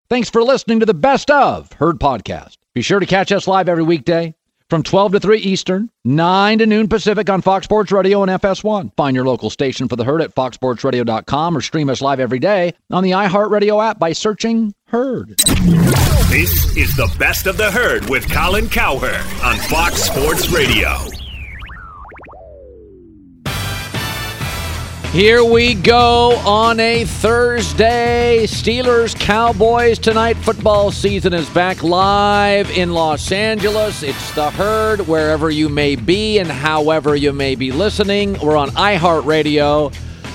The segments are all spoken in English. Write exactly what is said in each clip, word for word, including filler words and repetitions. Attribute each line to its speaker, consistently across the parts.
Speaker 1: Thanks for listening to the Best of Herd podcast. Be sure to catch us live every weekday from twelve to three Eastern, nine to noon Pacific on Fox Sports Radio and F S one. Find your local station for the Herd at fox sports radio dot com or stream us live every day on the iHeartRadio app by searching Herd.
Speaker 2: This is the Best of the Herd with Colin Cowherd on Fox Sports Radio.
Speaker 1: Here we go on a Thursday. Steelers, Cowboys tonight. Football season is back live in Los Angeles. It's the Herd, wherever you may be and however you may be listening. We're on iHeartRadio,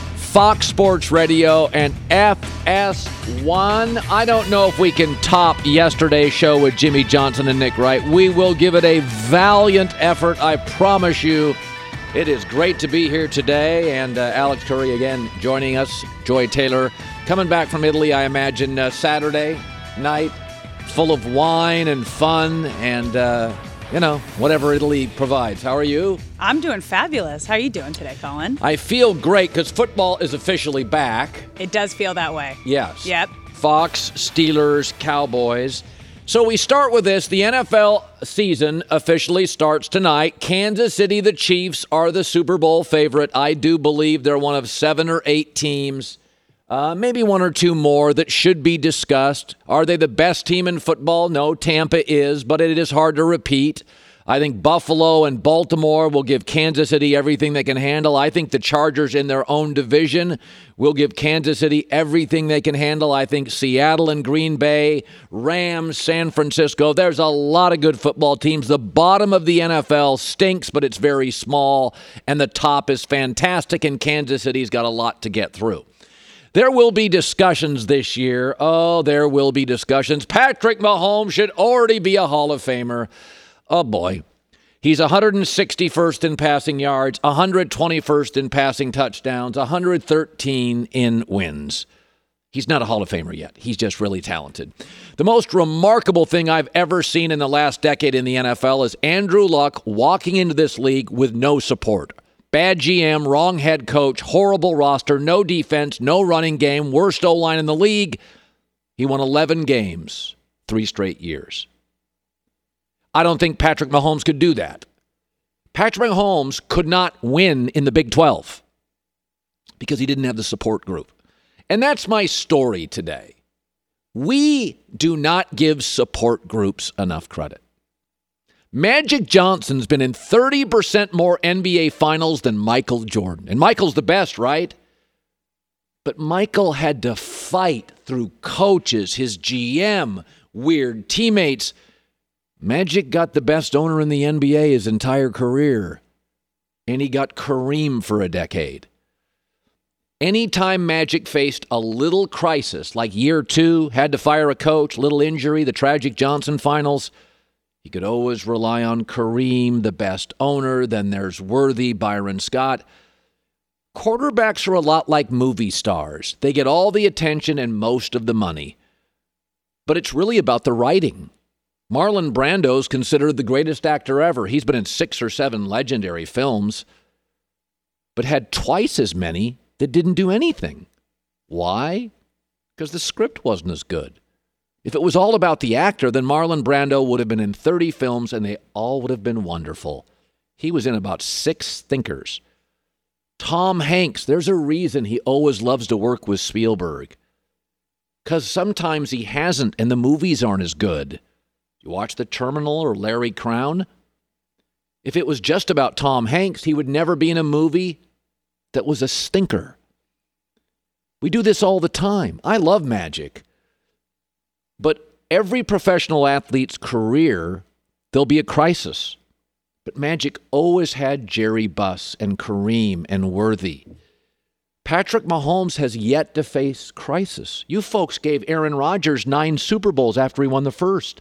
Speaker 1: Fox Sports Radio, and F S one. I don't know if we can top yesterday's show with Jimmy Johnson and Nick Wright. We will give it a valiant effort, I promise you. It is great to be here today, and uh, Alex Curry again joining us. Joy Taylor coming back from Italy, I imagine, uh, Saturday night, full of wine and fun and, uh, you know, whatever Italy provides. How are you?
Speaker 3: I'm doing fabulous. How are you doing today, Colin?
Speaker 1: I feel great because football is officially back.
Speaker 3: It does feel that way.
Speaker 1: Yes.
Speaker 3: Yep.
Speaker 1: Fox, Steelers, Cowboys. So we start with this. The N F L season officially starts tonight. Kansas City, the Chiefs, are the Super Bowl favorite. I do believe they're one of seven or eight teams, uh, maybe one or two more that should be discussed. Are they the best team in football? No, Tampa is, but it is hard to repeat. I think Buffalo and Baltimore will give Kansas City everything they can handle. I think the Chargers in their own division will give Kansas City everything they can handle. I think Seattle and Green Bay, Rams, San Francisco, there's a lot of good football teams. The bottom of the N F L stinks, but it's very small, and the top is fantastic, and Kansas City's got a lot to get through. There will be discussions this year. Oh, there will be discussions. Patrick Mahomes should already be a Hall of Famer. Oh, boy. He's one hundred sixty-first in passing yards, one hundred twenty-first in passing touchdowns, one hundred thirteen in wins. He's not a Hall of Famer yet. He's just really talented. The most remarkable thing I've ever seen in the last decade in the N F L is Andrew Luck walking into this league with no support. Bad G M, wrong head coach, horrible roster, no defense, no running game, worst O-line in the league. He won eleven games, three straight years. I don't think Patrick Mahomes could do that. Patrick Mahomes could not win in the Big twelve because he didn't have the support group. And that's my story today. We do not give support groups enough credit. Magic Johnson's been in thirty percent more N B A finals than Michael Jordan. And Michael's the best, right? But Michael had to fight through coaches, his G M, weird teammates. Magic got the best owner in the N B A his entire career, and he got Kareem for a decade. Anytime Magic faced a little crisis, like year two, had to fire a coach, little injury, the tragic Johnson finals, he could always rely on Kareem, the best owner. Then there's Worthy, Byron Scott. Quarterbacks are a lot like movie stars. They get all the attention and most of the money. But it's really about the writing. Marlon Brando's considered the greatest actor ever. He's been in six or seven legendary films, but had twice as many that didn't do anything. Why? Because the script wasn't as good. If it was all about the actor, then Marlon Brando would have been in thirty films, and they all would have been wonderful. He was in about six thinkers. Tom Hanks, there's a reason he always loves to work with Spielberg. Because sometimes he hasn't, and the movies aren't as good. You watch The Terminal or Larry Crown? If it was just about Tom Hanks, he would never be in a movie that was a stinker. We do this all the time. I love Magic. But every professional athlete's career, there'll be a crisis. But Magic always had Jerry Buss and Kareem and Worthy. Patrick Mahomes has yet to face crisis. You folks gave Aaron Rodgers nine Super Bowls after he won the first.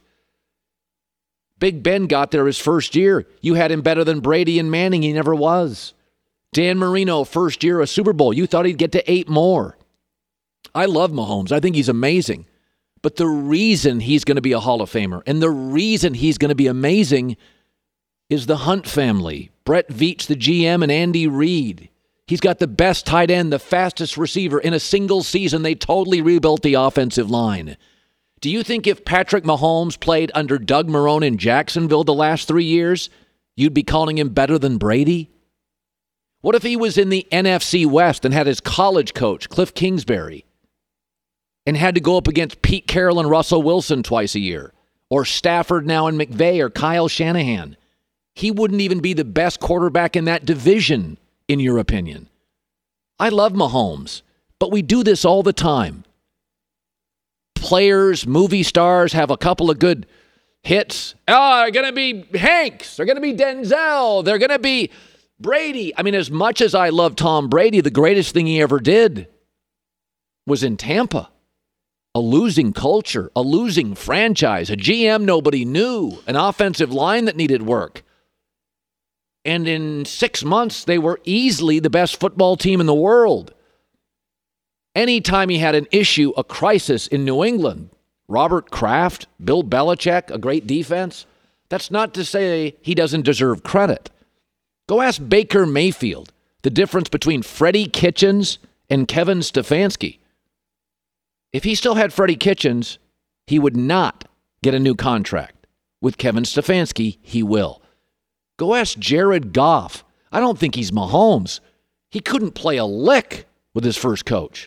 Speaker 1: Big Ben got there his first year. You had him better than Brady and Manning. He never was. Dan Marino, first year, a Super Bowl. You thought he'd get to eight more. I love Mahomes. I think he's amazing. But the reason he's going to be a Hall of Famer and the reason he's going to be amazing is the Hunt family. Brett Veach, the G M, and Andy Reid. He's got the best tight end, the fastest receiver. In a single season, they totally rebuilt the offensive line. Do you think if Patrick Mahomes played under Doug Marrone in Jacksonville the last three years, you'd be calling him better than Brady? What if he was in the N F C West and had his college coach, Cliff Kingsbury, and had to go up against Pete Carroll and Russell Wilson twice a year, or Stafford now and McVay or Kyle Shanahan? He wouldn't even be the best quarterback in that division, in your opinion. I love Mahomes, but we do this all the time. Players, movie stars have a couple of good hits. Oh, they're going to be Hanks. They're going to be Denzel. They're going to be Brady. I mean, as much as I love Tom Brady, the greatest thing he ever did was in Tampa. A losing culture, a losing franchise, a G M nobody knew, an offensive line that needed work. And in six months, they were easily the best football team in the world. Anytime he had an issue, a crisis in New England, Robert Kraft, Bill Belichick, a great defense, that's not to say he doesn't deserve credit. Go ask Baker Mayfield the difference between Freddie Kitchens and Kevin Stefanski. If he still had Freddie Kitchens, he would not get a new contract. With Kevin Stefanski, he will. Go ask Jared Goff. I don't think he's Mahomes. He couldn't play a lick with his first coach.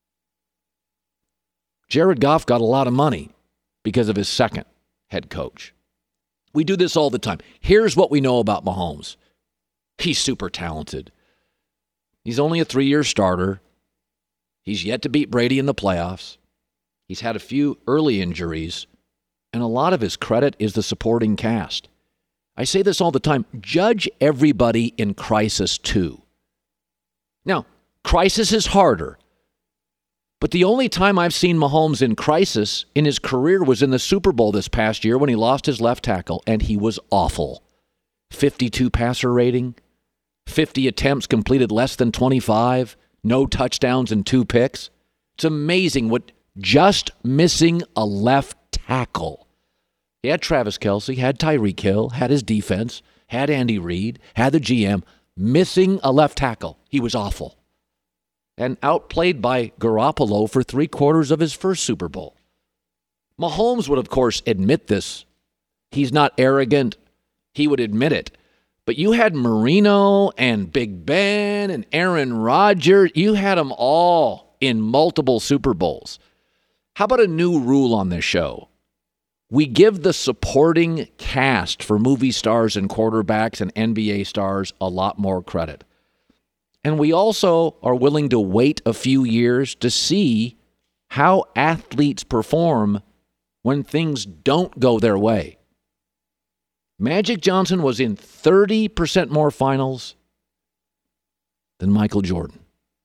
Speaker 1: Jared Goff got a lot of money because of his second head coach. We do this all the time. Here's what we know about Mahomes. He's super talented. He's only a three-year starter. He's yet to beat Brady in the playoffs. He's had a few early injuries, and a lot of his credit is the supporting cast. I say this all the time. Judge everybody in crisis too. Now, crisis is harder. But the only time I've seen Mahomes in crisis in his career was in the Super Bowl this past year when he lost his left tackle, and he was awful. fifty-two passer rating, fifty attempts completed less than twenty-five, no touchdowns and two picks. It's amazing what just missing a left tackle. He had Travis Kelce, had Tyreek Hill, had his defense, had Andy Reid, had the G M. Missing a left tackle. He was awful. And outplayed by Garoppolo for three quarters of his first Super Bowl. Mahomes would, of course, admit this. He's not arrogant. He would admit it. But you had Marino and Big Ben and Aaron Rodgers. You had them all in multiple Super Bowls. How about a new rule on this show? We give the supporting cast for movie stars and quarterbacks and N B A stars a lot more credit. And we also are willing to wait a few years to see how athletes perform when things don't go their way. Magic Johnson was in thirty percent more finals than Michael Jordan.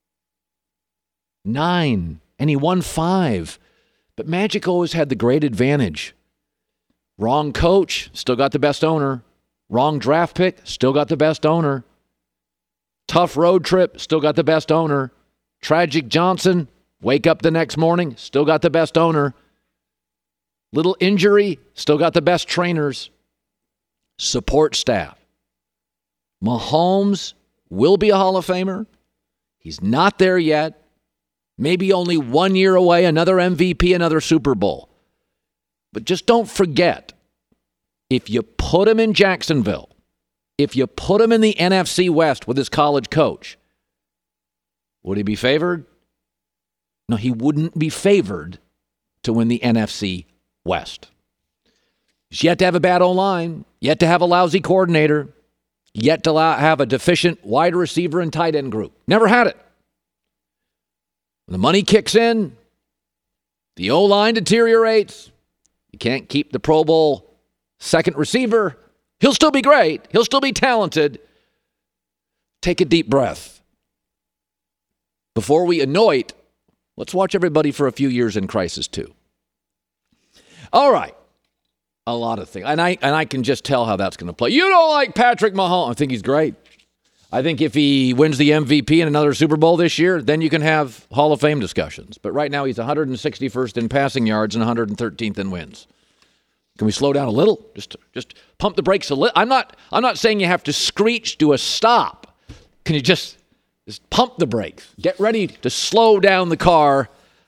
Speaker 1: Nine, and he won five. But Magic always had the great advantage. Wrong coach, still got the best owner. Wrong draft pick, still got the best owner. Tough road trip, still got the best owner. Tragic Johnson, wake up the next morning, still got the best owner. Little injury, still got the best trainers. Support staff. Mahomes will be a Hall of Famer. He's not there yet. Maybe only one year away, another M V P, another Super Bowl. But just don't forget, if you put him in Jacksonville, if you put him in the N F C West with his college coach, would he be favored? No, he wouldn't be favored to win the N F C West. He's yet to have a bad O-line, yet to have a lousy coordinator, yet to have a deficient wide receiver and tight end group. Never had it. When the money kicks in, the O-line deteriorates. You can't keep the Pro Bowl second receiver. He'll still be great. He'll still be talented. Take a deep breath. Before we anoint, let's watch everybody for a few years in crisis too. All right. A lot of things. And I and I can just tell how that's going to play. You don't like Patrick Mahomes. I think he's great. I think if he wins the M V P in another Super Bowl this year, then you can have Hall of Fame discussions. But right now he's one hundred sixty-first in passing yards and one hundred thirteenth in wins. Can we slow down a little? Just just pump the brakes a little. I'm not I'm not saying you have to screech to a stop. Can you just, just pump the brakes? Get ready to slow down the car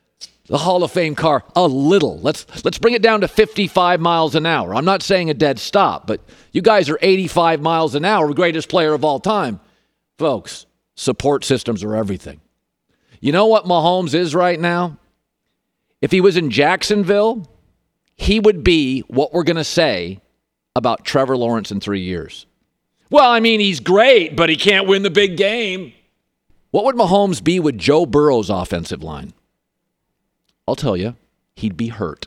Speaker 1: the Hall of Fame car a little. Let's let's bring it down to fifty-five miles an hour. I'm not saying a dead stop, but you guys are eighty-five miles an hour, greatest player of all time. Folks, support systems are everything. You know what Mahomes is right now? If he was in Jacksonville, he would be what we're going to say about Trevor Lawrence in three years. Well, I mean, he's great, but he can't win the big game. What would Mahomes be with Joe Burrow's offensive line? I'll tell you, he'd be hurt.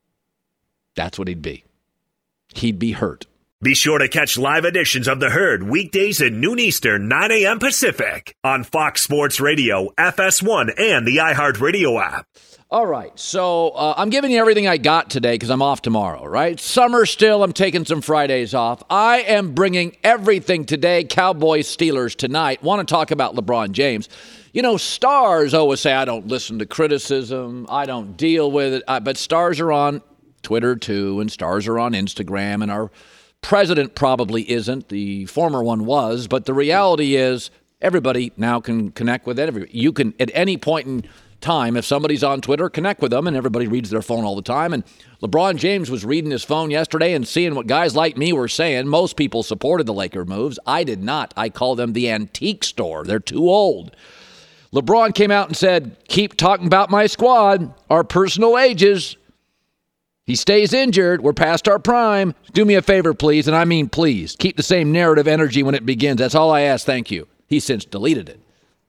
Speaker 1: That's what he'd be. He'd be hurt.
Speaker 2: Be sure to catch live editions of The Herd weekdays at noon Eastern, nine a.m. Pacific on Fox Sports Radio, F S one, and the iHeartRadio app.
Speaker 1: All right, so uh, I'm giving you everything I got today because I'm off tomorrow, right? Summer still, I'm taking some Fridays off. I am bringing everything today, Cowboys, Steelers tonight. Want to talk about LeBron James. You know, stars always say, I don't listen to criticism, I don't deal with it, I, but stars are on Twitter too, and stars are on Instagram, and our president probably isn't. The former one was, but the reality is everybody now can connect with it. You can, at any point in time, if somebody's on Twitter, connect with them, and everybody reads their phone all the time. And LeBron James was reading his phone yesterday and seeing what guys like me were saying. Most people supported the Laker moves. I did not. I call them the antique store. They're too old. LeBron came out and said, keep talking about my squad, our personal ages. He stays injured. We're past our prime. Do me a favor, please, and I mean please. Keep the same narrative energy when it begins. That's all I ask. Thank you. He's since deleted it.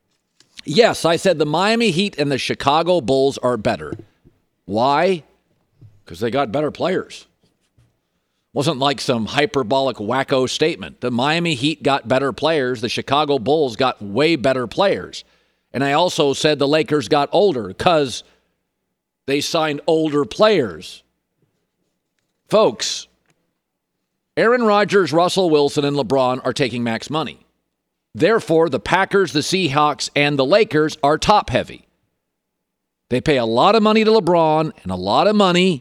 Speaker 1: Yes, I said the Miami Heat and the Chicago Bulls are better. Why? Because they got better players. Wasn't like some hyperbolic wacko statement. The Miami Heat got better players. The Chicago Bulls got way better players. And I also said the Lakers got older because they signed older players. Folks, Aaron Rodgers, Russell Wilson, and LeBron are taking max money. Therefore, the Packers, the Seahawks, and the Lakers are top-heavy. They pay a lot of money to LeBron and a lot of money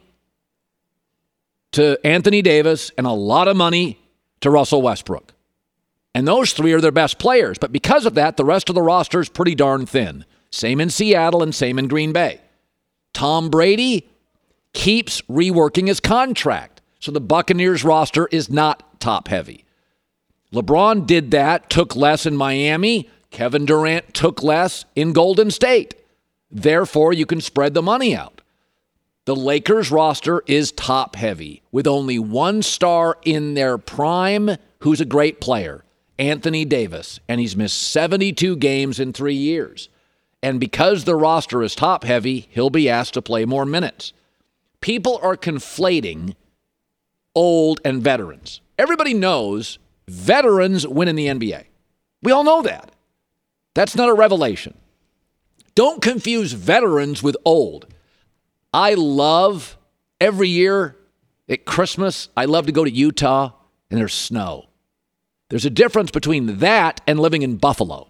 Speaker 1: to Anthony Davis and a lot of money to Russell Westbrook. And those three are their best players. But because of that, the rest of the roster is pretty darn thin. Same in Seattle and same in Green Bay. Tom Brady keeps reworking his contract. So the Buccaneers roster is not top-heavy. LeBron did that, took less in Miami. Kevin Durant took less in Golden State. Therefore, you can spread the money out. The Lakers roster is top-heavy with only one star in their prime who's a great player, Anthony Davis, and he's missed seventy-two games in three years. And because the roster is top-heavy, he'll be asked to play more minutes. People are conflating old and veterans. Everybody knows veterans win in the N B A. We all know that. That's not a revelation. Don't confuse veterans with old. I love every year at Christmas, I love to go to Utah and there's snow. There's a difference between that and living in Buffalo.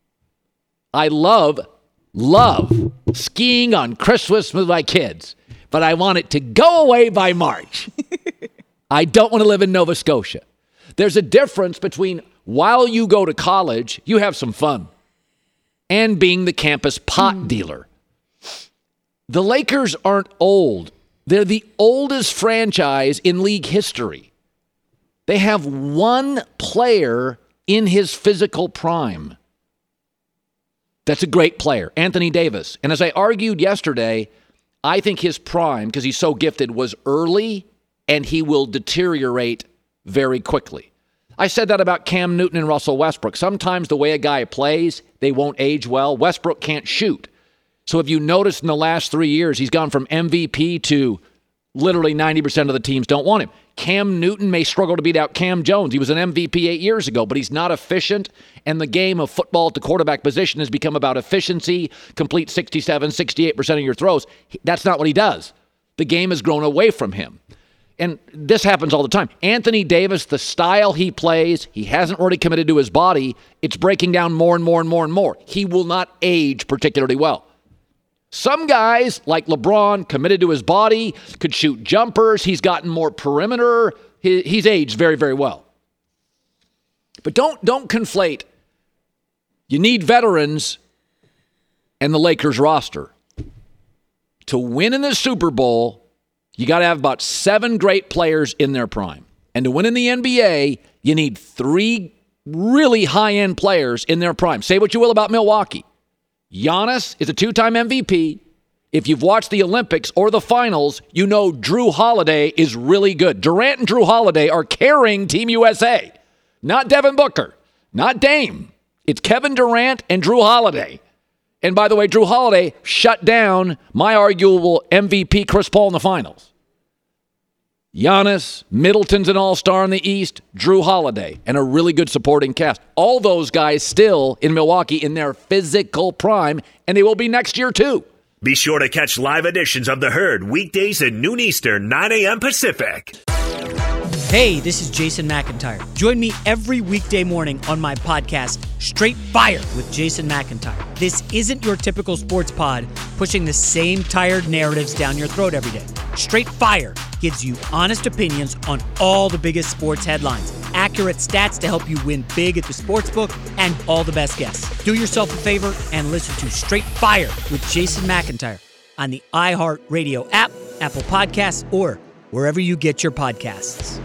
Speaker 1: I love, love skiing on Christmas with my kids, but I want it to go away by March. I don't want to live in Nova Scotia. There's a difference between while you go to college, you have some fun, and being the campus pot mm. dealer. The Lakers aren't old. They're the oldest franchise in league history. They have one player in his physical prime. That's a great player, Anthony Davis. And as I argued yesterday, I think his prime, because he's so gifted, was early, and he will deteriorate very quickly. I said that about Cam Newton and Russell Westbrook. Sometimes the way a guy plays, they won't age well. Westbrook can't shoot. So if you notice in the last three years, he's gone from M V P to literally ninety percent of the teams don't want him. Cam Newton may struggle to beat out Cam Jones. He was an M V P eight years ago, but he's not efficient. And the game of football at the quarterback position has become about efficiency, complete sixty-seven, sixty-eight percent of your throws. That's not what he does. The game has grown away from him. And this happens all the time. Anthony Davis, the style he plays, he hasn't already committed to his body. It's breaking down more and more and more and more. He will not age particularly well. Some guys, like LeBron, committed to his body, could shoot jumpers. He's gotten more perimeter. He, he's aged very, very well. But don't, don't conflate. You need veterans and the Lakers roster. To win in the Super Bowl, you got to have about seven great players in their prime. And to win in the N B A, you need three really high-end players in their prime. Say what you will about Milwaukee. Giannis is a two-time M V P. If you've watched the Olympics or the finals, you know Drew Holiday is really good. Durant and Drew Holiday are carrying Team U S A. Not Devin Booker, not Dame. It's Kevin Durant and Drew Holiday. And by the way, Drew Holiday shut down my arguable M V P Chris Paul in the finals. Giannis, Middleton's an all-star in the East, Drew Holiday, and a really good supporting cast. All those guys still in Milwaukee in their physical prime, and they will be next year too.
Speaker 2: Be sure to catch live editions of The Herd weekdays at noon Eastern, nine a.m. Pacific.
Speaker 4: Hey, this is Jason McIntyre. Join me every weekday morning on my podcast, Straight Fire with Jason McIntyre. This isn't your typical sports pod pushing the same tired narratives down your throat every day. Straight Fire gives you honest opinions on all the biggest sports headlines, accurate stats to help you win big at the sportsbook, and all the best guests. Do yourself a favor and listen to Straight Fire with Jason McIntyre on the iHeartRadio app, Apple Podcasts, or wherever you get your podcasts.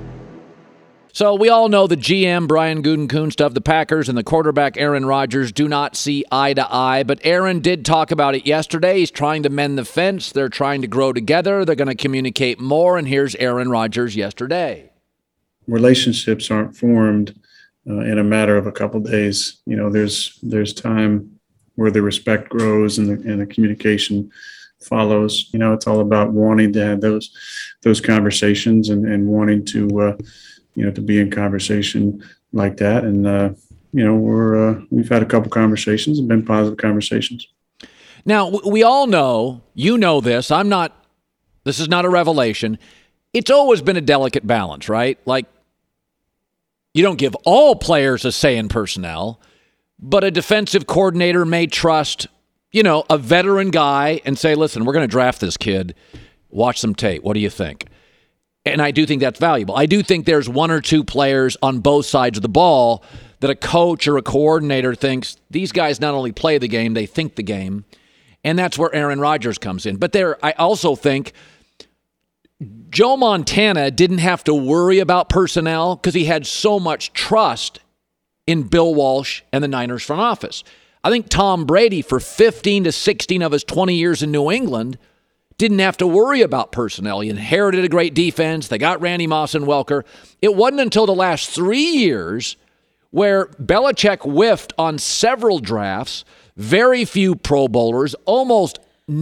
Speaker 1: So we all know the G M, Brian Gutekunst of the Packers, and the quarterback, Aaron Rodgers, do not see eye to eye. But Aaron did talk about it yesterday. He's trying to mend the fence. They're trying to grow together. They're going to communicate more. And here's Aaron Rodgers yesterday.
Speaker 5: Relationships aren't formed uh, in a matter of a couple of days. You know, there's there's time where the respect grows and the, and the communication follows. You know, it's all about wanting to have those those conversations and, and wanting to uh, you know, to be in conversation like that. And, uh, you know, we're, uh, we've had a couple conversations and been positive conversations.
Speaker 1: Now, we all know, you know this, I'm not, this is not a revelation. It's always been a delicate balance, right? Like, you don't give all players a say in personnel, but a defensive coordinator may trust, you know, a veteran guy and say, listen, we're going to draft this kid. Watch some tape. What do you think? And I do think that's valuable. I do think there's one or two players on both sides of the ball that a coach or a coordinator thinks these guys not only play the game, they think the game. And that's where Aaron Rodgers comes in. But there, I also think Joe Montana didn't have to worry about personnel because he had so much trust in Bill Walsh and the Niners front office. I think Tom Brady, for fifteen to sixteen of his twenty years in New England, didn't have to worry about personnel. He inherited a great defense. They got Randy Moss and Welker. It wasn't until the last three years where Belichick whiffed on several drafts, very few Pro Bowlers, almost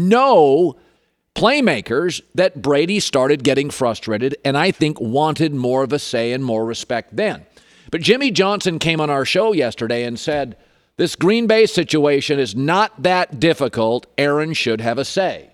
Speaker 1: no playmakers, that Brady started getting frustrated and I think wanted more of a say and more respect then. But Jimmy Johnson came on our show yesterday and said, this Green Bay situation is not that difficult. Aaron should have a say.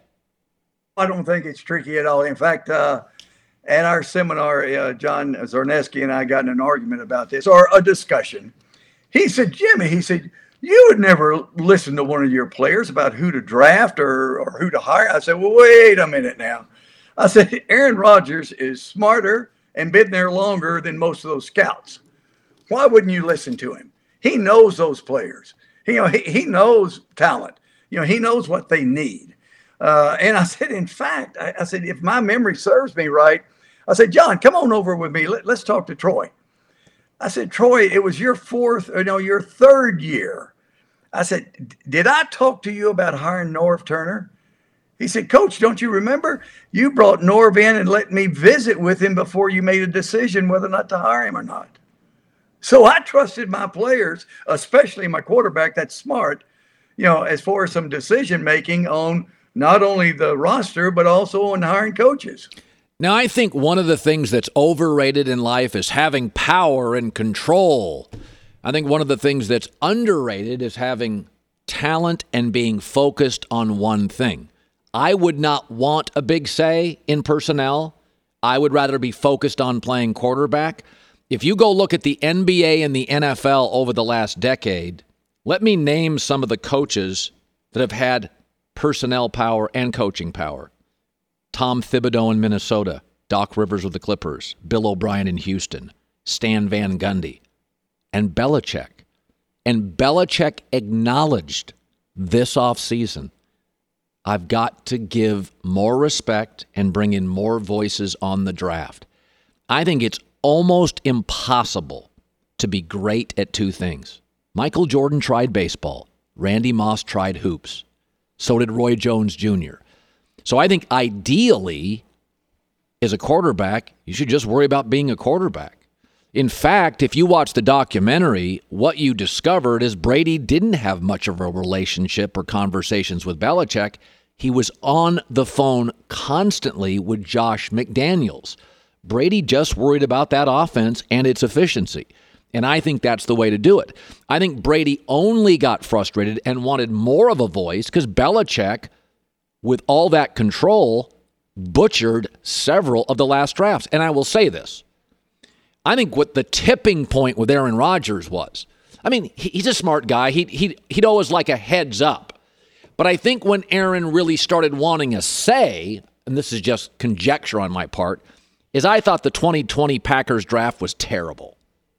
Speaker 6: I don't think it's tricky at all. In fact, uh, at our seminar, uh, John Zarneski and I got in an argument about this, or a discussion. He said, Jimmy, he said, you would never listen to one of your players about who to draft or, or who to hire. I said, well, wait a minute now. I said, Aaron Rodgers is smarter and been there longer than most of those scouts. Why wouldn't you listen to him? He knows those players. He, you know, he, he knows talent. You know, he knows what they need. Uh, and I said, in fact, I, I said, if my memory serves me right, I said, John, come on over with me. Let, let's talk to Troy. I said, Troy, it was your fourth, or no, your third year. I said, did I talk to you about hiring Norv Turner? He said, Coach, don't you remember? You brought Norv in and let me visit with him before you made a decision whether or not to hire him or not. So I trusted my players, especially my quarterback that's smart, you know, as far as some decision making on not only the roster, but also on hiring coaches.
Speaker 1: Now, I think one of the things that's overrated in life is having power and control. I think one of the things that's underrated is having talent and being focused on one thing. I would not want a big say in personnel. I would rather be focused on playing quarterback. If you go look at the N B A and the N F L over the last decade, let me name some of the coaches that have had personnel power and coaching power. Tom Thibodeau in Minnesota, Doc Rivers with the Clippers, Bill O'Brien in Houston, Stan Van Gundy, and Belichick. And Belichick acknowledged this offseason, I've got to give more respect and bring in more voices on the draft. I think it's almost impossible to be great at two things. Michael Jordan tried baseball. Randy Moss tried hoops. So did Roy Jones Junior So I think ideally, as a quarterback, you should just worry about being a quarterback. In fact, if you watch the documentary, what you discovered is Brady didn't have much of a relationship or conversations with Belichick. He was on the phone constantly with Josh McDaniels. Brady just worried about that offense and its efficiency. And I think that's the way to do it. I think Brady only got frustrated and wanted more of a voice because Belichick, with all that control, butchered several of the last drafts. And I will say this. I think what the tipping point with Aaron Rodgers was, I mean, he's a smart guy. He'd, he'd, he'd always like a heads up. But I think when Aaron really started wanting a say, and this is just conjecture on my part, is I thought the twenty twenty Packers draft was terrible.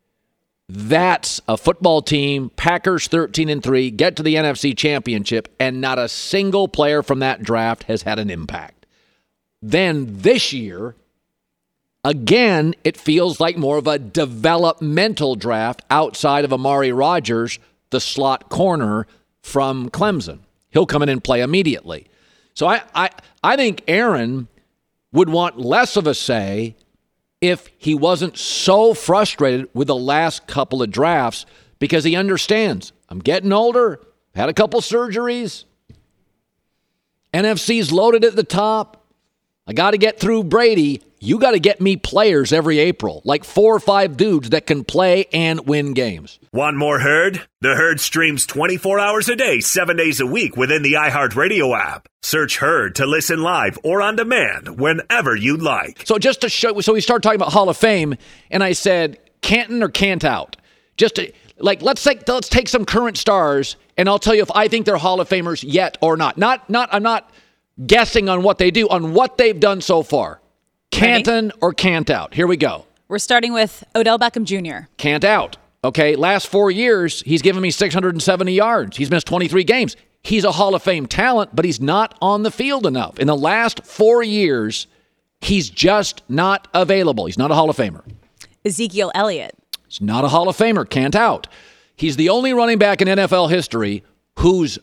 Speaker 1: That's a football team, Packers thirteen and three, get to the N F C Championship, and not a single player from that draft has had an impact. Then this year, again, it feels like more of a developmental draft outside of Amari Rodgers, the slot corner from Clemson. He'll come in and play immediately. So I, I, I think Aaron would want less of a say if he wasn't so frustrated with the last couple of drafts because he understands, I'm getting older, had a couple surgeries, N F C's loaded at the top, I got to get through Brady. You got to get me players every April, like four or five dudes that can play and win games.
Speaker 2: Want more Herd? The Herd streams twenty-four hours a day, seven days a week within the iHeartRadio app. Search Herd to listen live or on demand whenever you like.
Speaker 1: So just to show, so we started talking about Hall of Fame, and I said Canton or Cant out. Just to, like let's take let's take some current stars, and I'll tell you if I think they're Hall of Famers yet or not. Not not I'm not guessing on what they do, on what they've done so far. Canton Ready? Or Cant out. Here we go.
Speaker 3: We're starting with Odell Beckham Junior
Speaker 1: Cant out. Okay, last four years, he's given me six hundred seventy yards. He's missed twenty-three games. He's a Hall of Fame talent, but he's not on the field enough. In the last four years, he's just not available. He's not a Hall of Famer.
Speaker 3: Ezekiel Elliott.
Speaker 1: He's not a Hall of Famer. Cant out. He's the only running back in N F L history whose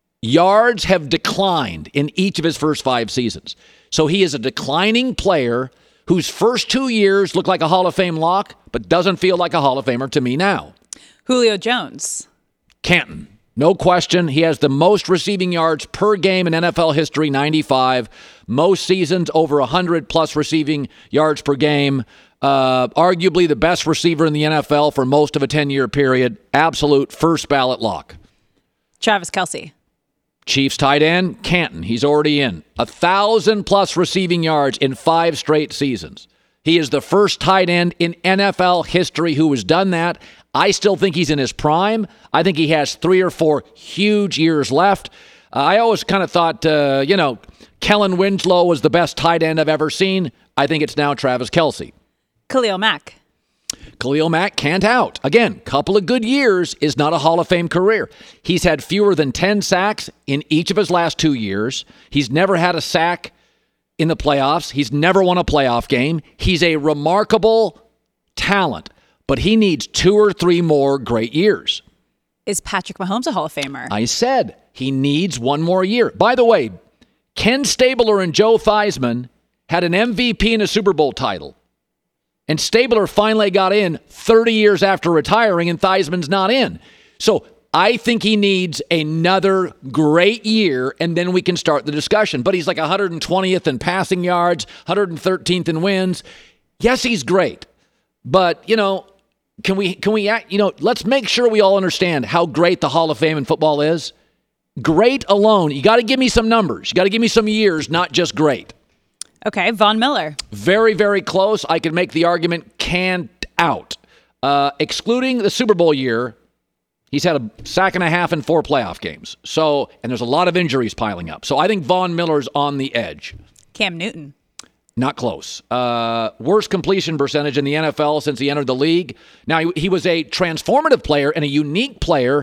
Speaker 1: yards have declined in each of his first five seasons. So he is a declining player whose first two years look like a Hall of Fame lock, but doesn't feel like a Hall of Famer to me now.
Speaker 3: Julio Jones.
Speaker 1: Canton. No question. He has the most receiving yards per game in N F L history, ninety-five. Most seasons over one hundred plus receiving yards per game. Uh, arguably the best receiver in the N F L for most of a ten-year period. Absolute first ballot lock.
Speaker 3: Travis Kelce.
Speaker 1: Chiefs tight end, Canton. He's already in. A thousand plus receiving yards in five straight seasons. He is the first tight end in N F L history who has done that. I still think he's in his prime. I think he has three or four huge years left. Uh, I always kind of thought, uh, you know, Kellen Winslow was the best tight end I've ever seen. I think it's now Travis Kelce.
Speaker 3: Khalil Mack.
Speaker 1: Khalil Mack can't out. Again, couple of good years is not a Hall of Fame career. He's had fewer than ten sacks in each of his last two years. He's never had a sack in the playoffs. He's never won a playoff game. He's a remarkable talent, but he needs two or three more great years.
Speaker 3: Is Patrick Mahomes a Hall of Famer?
Speaker 1: I said he needs one more year. By the way, Ken Stabler and Joe Theismann had an M V P and a Super Bowl title. And Stabler finally got in thirty years after retiring, and Theismann's not in. So I think he needs another great year, and then we can start the discussion. But he's like one hundred twentieth in passing yards, one hundred thirteenth in wins. Yes, he's great. But, you know, can we, can we, you know, let's make sure we all understand how great the Hall of Fame in football is. Great alone. You got to give me some numbers. You got to give me some years, not just great.
Speaker 3: Okay, Von Miller.
Speaker 1: Very, very close. I could make the argument Cant out. Uh, excluding the Super Bowl year, he's had a sack and a half in four playoff games. So, and there's a lot of injuries piling up. So I think Von Miller's on the edge.
Speaker 3: Cam Newton.
Speaker 1: Not close. Uh, worst completion percentage in the N F L since he entered the league. Now, he, he was a transformative player and a unique player.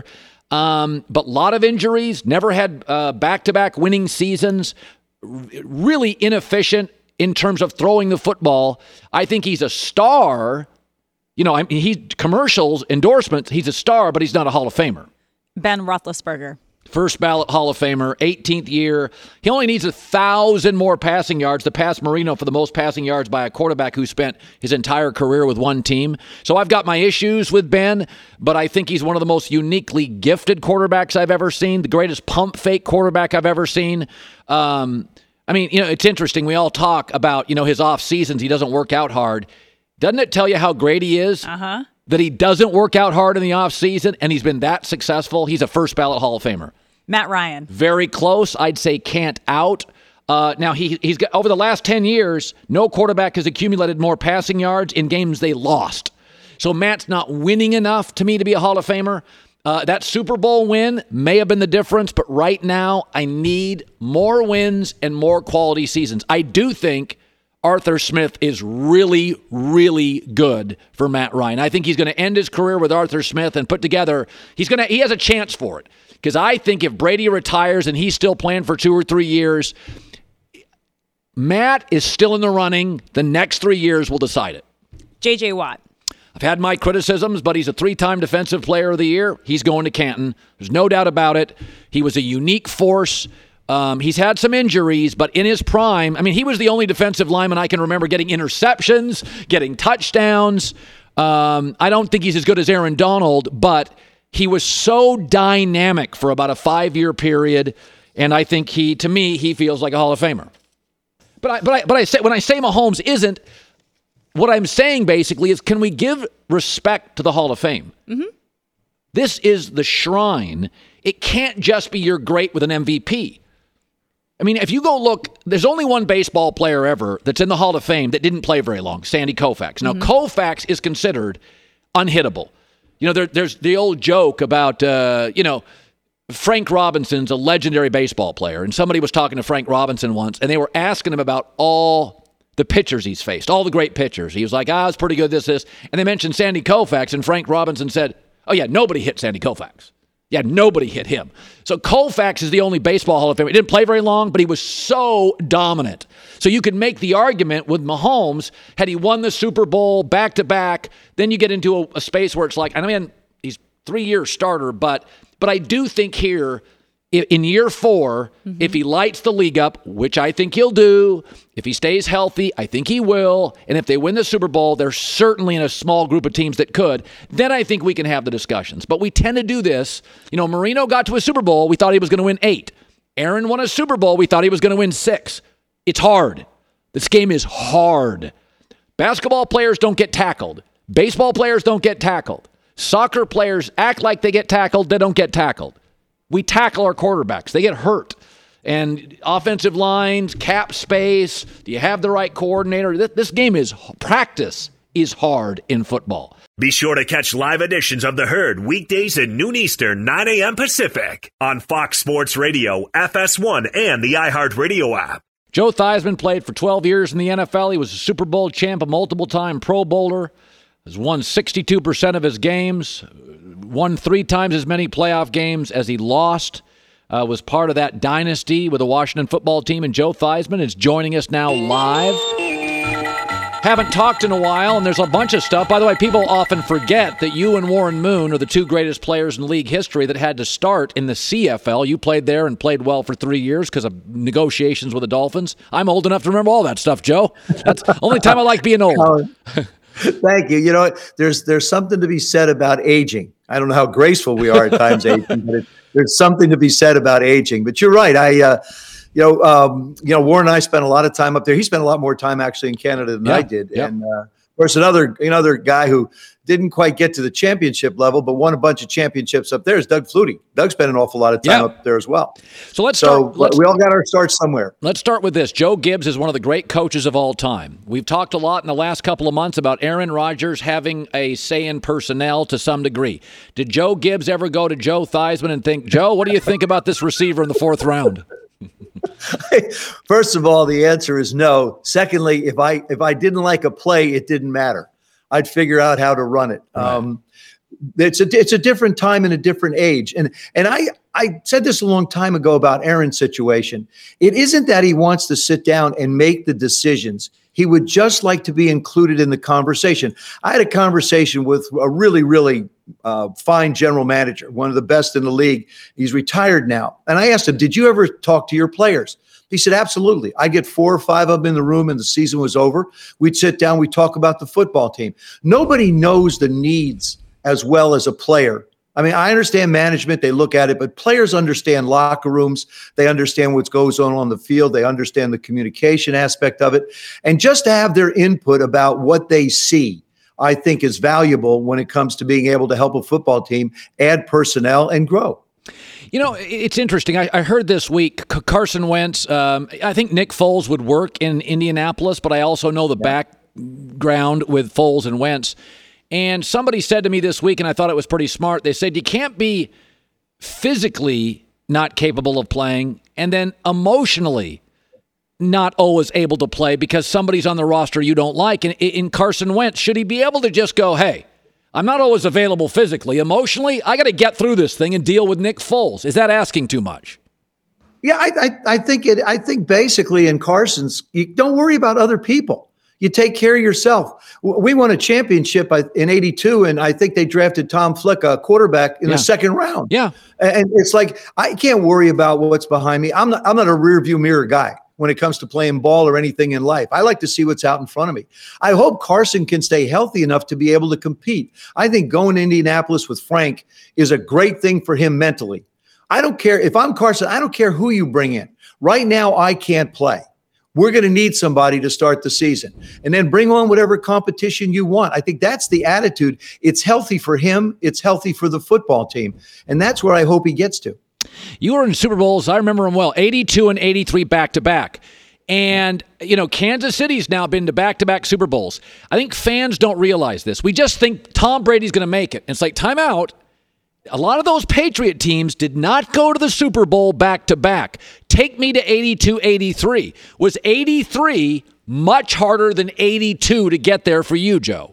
Speaker 1: Um, but a lot of injuries, never had uh, back-to-back winning seasons, r- really inefficient in terms of throwing the football. I think he's a star. You know, I mean, he commercials, endorsements, he's a star, but he's not a Hall of Famer.
Speaker 3: Ben Roethlisberger.
Speaker 1: First ballot Hall of Famer, eighteenth year. He only needs a thousand more passing yards to pass Marino for the most passing yards by a quarterback who spent his entire career with one team. So I've got my issues with Ben, but I think he's one of the most uniquely gifted quarterbacks I've ever seen, the greatest pump fake quarterback I've ever seen. Um, I mean, you know, it's interesting. We all talk about, you know, his off seasons. He doesn't work out hard. Doesn't it tell you how great he is?
Speaker 3: Uh-huh.
Speaker 1: That he doesn't work out hard in the offseason, and he's been that successful. He's a first ballot Hall of Famer.
Speaker 3: Matt Ryan.
Speaker 1: Very close. I'd say can't out. Uh, now, he, he's got, over the last ten years, no quarterback has accumulated more passing yards in games they lost. So Matt's not winning enough to me to be a Hall of Famer. Uh, that Super Bowl win may have been the difference, but right now I need more wins and more quality seasons. I do think Arthur Smith is really, really good for Matt Ryan. I think he's going to end his career with Arthur Smith and put together, he's going to, he has a chance for it. Because I think if Brady retires and he's still playing for two or three years, Matt is still in the running. The next three years will decide it.
Speaker 3: J J Watt.
Speaker 1: I've had my criticisms, but he's a three-time Defensive Player of the Year. He's going to Canton. There's no doubt about it. He was a unique force. Um, he's had some injuries, but in his prime, I mean, he was the only defensive lineman I can remember getting interceptions, getting touchdowns. Um, I don't think he's as good as Aaron Donald, but he was so dynamic for about a five-year period, and I think he, to me, he feels like a Hall of Famer. But I, but I, but I say when I say Mahomes isn't, what I'm saying basically is, can we give respect to the Hall of Fame? Mm-hmm. This is the shrine. It can't just be you're great with an M V P. I mean, if you go look, there's only one baseball player ever that's in the Hall of Fame that didn't play very long, Sandy Koufax. Now, mm-hmm. Koufax is considered unhittable. You know, there, there's the old joke about, uh, you know, Frank Robinson's a legendary baseball player, and somebody was talking to Frank Robinson once, and they were asking him about all the pitchers he's faced, all the great pitchers. He was like, ah, it's pretty good, this, this. And they mentioned Sandy Koufax, and Frank Robinson said, oh, yeah, nobody hit Sandy Koufax. Yeah, nobody hit him. So Koufax is the only baseball Hall of Famer. He didn't play very long, but he was so dominant. So you could make the argument with Mahomes, had he won the Super Bowl back-to-back, then you get into a, a space where it's like, I mean, he's three-year starter, but but I do think here, in year four, mm-hmm. if he lights the league up, which I think he'll do, if he stays healthy, I think he will, and if they win the Super Bowl, they're certainly in a small group of teams that could, then I think we can have the discussions. But we tend to do this. You know, Marino got to a Super Bowl, we thought he was going to win eight. Aaron won a Super Bowl, we thought he was going to win six. It's hard. This game is hard. Basketball players don't get tackled. Baseball players don't get tackled. Soccer players act like they get tackled, they don't get tackled. We tackle our quarterbacks. They get hurt. And offensive lines, cap space, do you have the right coordinator? This game is, practice is hard in football.
Speaker 2: Be sure to catch live editions of The Herd weekdays at noon Eastern, nine a.m. Pacific on Fox Sports Radio, F S one, and the iHeartRadio app.
Speaker 1: Joe Theismann played for twelve years in the N F L. He was a Super Bowl champ, a multiple-time Pro Bowler. Has won sixty-two percent of his games, won three times as many playoff games as he lost, uh, was part of that dynasty with the Washington football team, and Joe Theismann is joining us now live. Haven't talked in a while, and there's a bunch of stuff. By the way, people often forget that you and Warren Moon are the two greatest players in league history that had to start in the C F L. You played there and played well for three years because of negotiations with the Dolphins. I'm old enough to remember all that stuff, Joe. That's the only time I like being old.
Speaker 7: Thank you. You know, there's there's something to be said about aging. I don't know how graceful we are at times aging, but it, there's something to be said about aging. But you're right. I, uh, you know, um, you know, Warren and I spent a lot of time up there. He spent a lot more time actually in Canada than
Speaker 1: yeah,
Speaker 7: I did.
Speaker 1: yeah.
Speaker 7: And uh, of course, another another guy who didn't quite get to the championship level, but won a bunch of championships up there is Doug Flutie. Doug spent an awful lot of time yeah. up there as well.
Speaker 1: So let's
Speaker 7: so
Speaker 1: start. Let's,
Speaker 7: we all got our start somewhere.
Speaker 1: Let's start with this. Joe Gibbs is one of the great coaches of all time. We've talked a lot in the last couple of months about Aaron Rodgers having a say in personnel to some degree. Did Joe Gibbs ever go to Joe Theismann and think, Joe, what do you think about this receiver in the fourth round?
Speaker 7: First of all, the answer is no. Secondly, if I if I didn't like a play, it didn't matter. I'd figure out how to run it. Right. Um, It's a it's a different time and a different age. And and I I said this a long time ago about Aaron's situation. It isn't that he wants to sit down and make the decisions. He would just like to be included in the conversation. I had a conversation with a really, really uh, fine general manager, one of the best in the league. He's retired now. And I asked him, did you ever talk to your players? He said, absolutely. I get four or five of them in the room and the season was over. We'd sit down, we'd talk about the football team. Nobody knows the needs as well as a player. I mean, I understand management, they look at it, but players understand locker rooms. They understand what goes on on the field. They understand the communication aspect of it. And just to have their input about what they see, I think is valuable when it comes to being able to help a football team add personnel and grow.
Speaker 1: You know, it's interesting. I, I heard this week Carson Wentz, um, I think Nick Foles would work in Indianapolis, but I also know the yeah. background with Foles and Wentz. And somebody said to me this week, and I thought it was pretty smart, they said you can't be physically not capable of playing and then emotionally not always able to play because somebody's on the roster you don't like. And in Carson Wentz, should he be able to just go, hey, I'm not always available physically. Emotionally, I got to get through this thing and deal with Nick Foles. Is that asking too much?
Speaker 7: Yeah, I, I, I think it. I think basically in Carson's, you don't worry about other people. You take care of yourself. We won a championship in eighty-two, and I think they drafted Tom Flick, a quarterback, in yeah. the second round.
Speaker 1: Yeah,
Speaker 7: and it's like I can't worry about what's behind me. I'm not. I'm not a rearview mirror guy when it comes to playing ball or anything in life. I like to see what's out in front of me. I hope Carson can stay healthy enough to be able to compete. I think going to Indianapolis with Frank is a great thing for him mentally. I don't care if I'm Carson. I don't care who you bring in. Right now, I can't play. We're going to need somebody to start the season and then bring on whatever competition you want. I think that's the attitude. It's healthy for him. It's healthy for the football team. And that's where I hope he gets to.
Speaker 1: You were in Super Bowls. I remember them well, eighty-two and eighty-three back to back. And, you know, Kansas City's now been to back-to-back Super Bowls. I think fans don't realize this. We just think Tom Brady's going to make it. And it's like, time out. A lot of those Patriot teams did not go to the Super Bowl back-to-back. Take me to eighty-two eighty-three. Was eighty-three much harder than eighty-two to get there for you, Joe?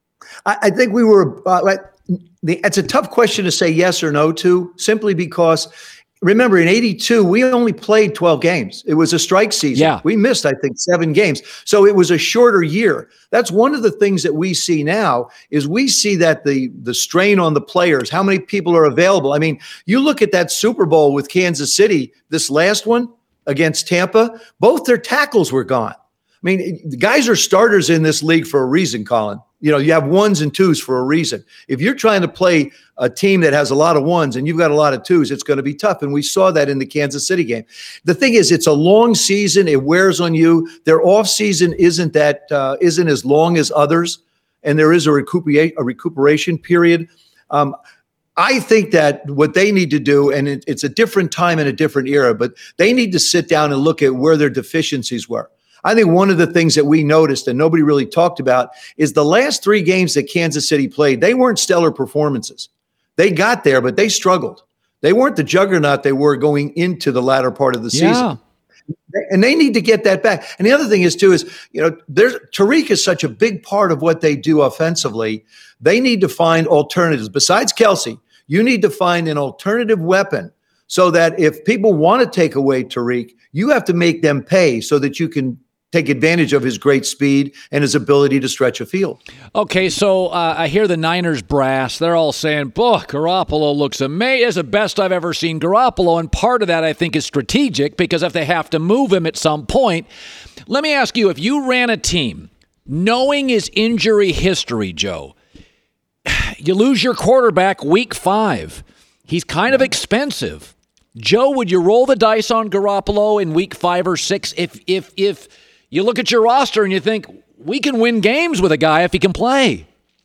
Speaker 7: I, I think we were uh, – it's a tough question to say yes or no to, simply because – remember, in eighty-two, we only played twelve games. It was a strike season.
Speaker 1: Yeah.
Speaker 7: We missed, I think, seven games. So it was a shorter year. That's one of the things that we see now is we see that the, the strain on the players, how many people are available. I mean, you look at that Super Bowl with Kansas City, this last one against Tampa, both their tackles were gone. I mean, the guys are starters in this league for a reason, Colin. You know, you have ones and twos for a reason. If you're trying to play a team that has a lot of ones and you've got a lot of twos, it's going to be tough. And we saw that in the Kansas City game. The thing is, it's a long season. It wears on you. Their off season isn't that uh, isn't as long as others, and there is a recuperation a recuperation period. Um, I think that what they need to do, and it, it's a different time and a different era, but they need to sit down and look at where their deficiencies were. I think one of the things that we noticed and nobody really talked about is the last three games that Kansas City played, they weren't stellar performances. They got there, but they struggled. They weren't the juggernaut they were going into the latter part of the season. Yeah. And they need to get that back. And the other thing is, too, is, you know, there's Tariq is such a big part of what they do offensively. They need to find alternatives. Besides Kelsey, you need to find an alternative weapon so that if people want to take away Tariq, you have to make them pay so that you can take advantage of his great speed and his ability to stretch a field.
Speaker 1: Okay, so uh, I hear the Niners brass. They're all saying, boy, Garoppolo looks amazing. It's the best I've ever seen Garoppolo, and part of that, I think, is strategic because if they have to move him at some point. Let me ask you, if you ran a team, knowing his injury history, Joe, you lose your quarterback week five. He's kind of expensive. Joe, would you roll the dice on Garoppolo in week five or six if if if – you look at your roster and you think, we can win games with a guy if he can play?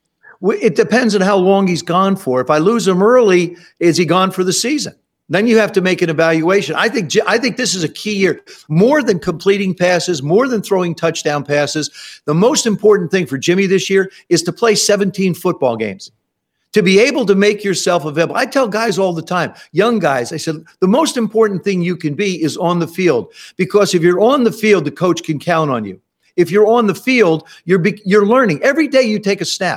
Speaker 7: It depends on how long he's gone for. If I lose him early, is he gone for the season? Then you have to make an evaluation. I think I think this is a key year. More than completing passes, more than throwing touchdown passes, the most important thing for Jimmy this year is to play seventeen football games. To be able to make yourself available. I tell guys all the time, young guys, I said, the most important thing you can be is on the field. Because if you're on the field, the coach can count on you. If you're on the field, you're be, you're learning. Every day you take a snap.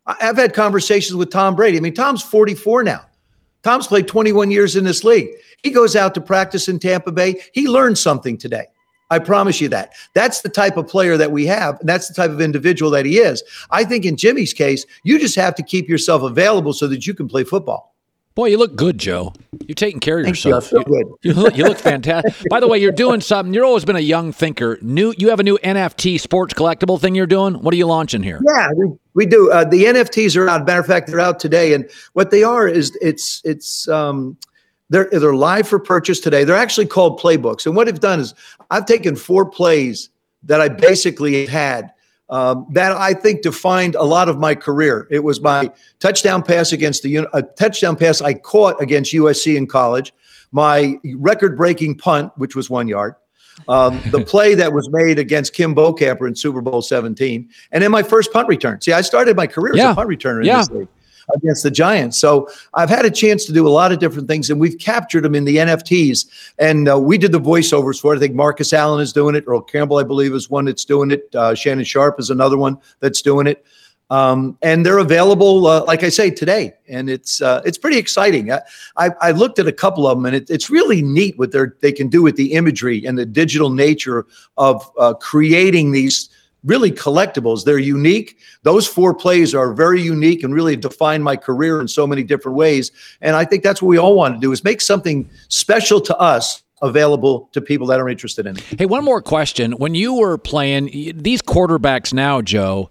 Speaker 7: I've had conversations with Tom Brady. I mean, Tom's forty-four now. Tom's played twenty-one years in this league. He goes out to practice in Tampa Bay. He learned something today. I promise you that. That's the type of player that we have. And that's the type of individual that he is. I think in Jimmy's case, you just have to keep yourself available so that you can play football.
Speaker 1: Boy, you look good, Joe. You're taking care of
Speaker 7: Thank
Speaker 1: yourself.
Speaker 7: You, I feel good.
Speaker 1: You, you, look, you look fantastic. By the way, you're doing something. You've always been a young thinker. New, you have a new N F T sports collectible thing you're doing. What are you launching here?
Speaker 7: Yeah, we, we do. Uh, the N F Ts are out. Matter of fact, they're out today. And what they are is it's it's um, they're they're live for purchase today. They're actually called playbooks. And what I've done is I've taken four plays that I basically had. Um, that I think defined a lot of my career. It was my touchdown pass against the a touchdown pass I caught against U S C in college, my record-breaking punt, which was one yard, um, the play that was made against Kim Bocamper in Super Bowl seventeen, and then my first punt return. See, I started my career
Speaker 1: yeah.
Speaker 7: as a punt returner in
Speaker 1: yeah.
Speaker 7: this league against the Giants. So I've had a chance to do a lot of different things, and we've captured them in the N F Ts. And uh, we did the voiceovers for it. I think Marcus Allen is doing it. Earl Campbell, I believe, is one that's doing it. Uh, Shannon Sharp is another one that's doing it. Um, and they're available, uh, like I say, today. And it's uh, it's pretty exciting. I, I, I looked at a couple of them, and it, it's really neat what they're, they can do with the imagery and the digital nature of uh, creating these really collectibles. They're unique. Those four plays are very unique and really define my career in so many different ways. And I think that's what we all want to do, is make something special to us available to people that are interested in it.
Speaker 1: Hey, one more question. When you were playing, these quarterbacks now, Joe,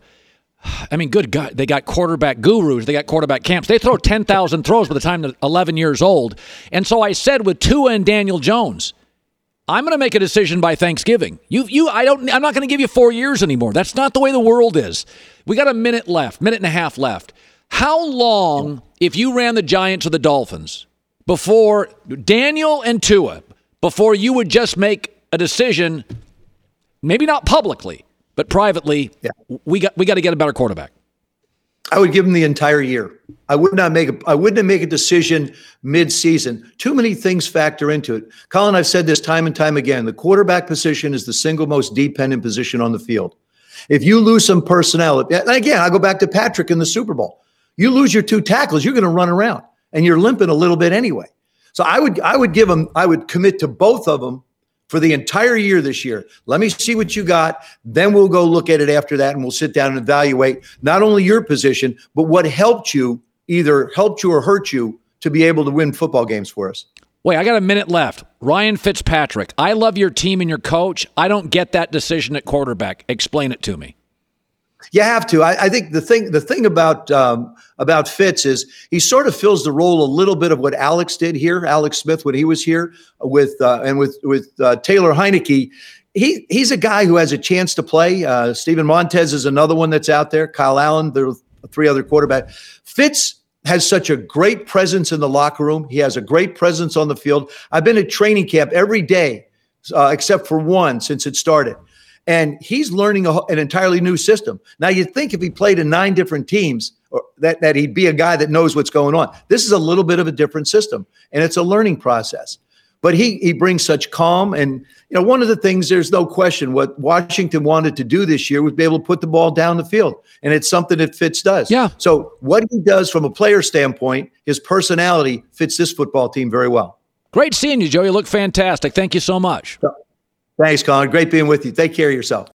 Speaker 1: I mean, good God, they got quarterback gurus. They got quarterback camps. They throw ten thousand throws by the time they're eleven years old. And so I said with Tua and Daniel Jones, I'm going to make a decision by Thanksgiving. You, you, I don't. I'm not going to give you four years anymore. That's not the way the world is. We got a minute left, minute and a half left. How long, if you ran the Giants or the Dolphins, before Daniel and Tua, before you would just make a decision, maybe not publicly, but privately? Yeah. We got, we got to get a better quarterback.
Speaker 7: I would give him the entire year. I would not make a, I wouldn't make a decision mid-season. Too many things factor into it. Colin, I've said this time and time again. The quarterback position is the single most dependent position on the field. If you lose some personnel, and again, I go back to Patrick in the Super Bowl. You lose your two tackles, you're going to run around, and you're limping a little bit anyway. So I would, I would give them, I would commit to both of them for the entire year this year. Let me see what you got. Then we'll go look at it after that, and we'll sit down and evaluate not only your position, but what helped you, either helped you or hurt you, to be able to win football games for us.
Speaker 1: Wait, I got a minute left. Ryan Fitzpatrick, I love your team and your coach. I don't get that decision at quarterback. Explain it to me.
Speaker 7: You have to. I, I think the thing the thing about um, about Fitz is he sort of fills the role a little bit of what Alex did here, Alex Smith, when he was here with uh, and with with uh, Taylor Heineke. He he's a guy who has a chance to play. Uh, Steven Montez is another one that's out there. Kyle Allen, there are three other quarterbacks. Fitz has such a great presence in the locker room. He has a great presence on the field. I've been at training camp every day, uh, except for one since it started. And he's learning a, an entirely new system. Now, you'd think if he played in nine different teams, or that, that he'd be a guy that knows what's going on. This is a little bit of a different system, and it's a learning process. But he he brings such calm. And, you know, one of the things, there's no question, what Washington wanted to do this year was be able to put the ball down the field. And it's something that Fitz does.
Speaker 1: Yeah.
Speaker 7: So what he does from a player standpoint, his personality fits this football team very well.
Speaker 1: Great seeing you, Joe. You look fantastic. Thank you so much.
Speaker 7: Thanks, Colin. Great being with you. Take care of yourself.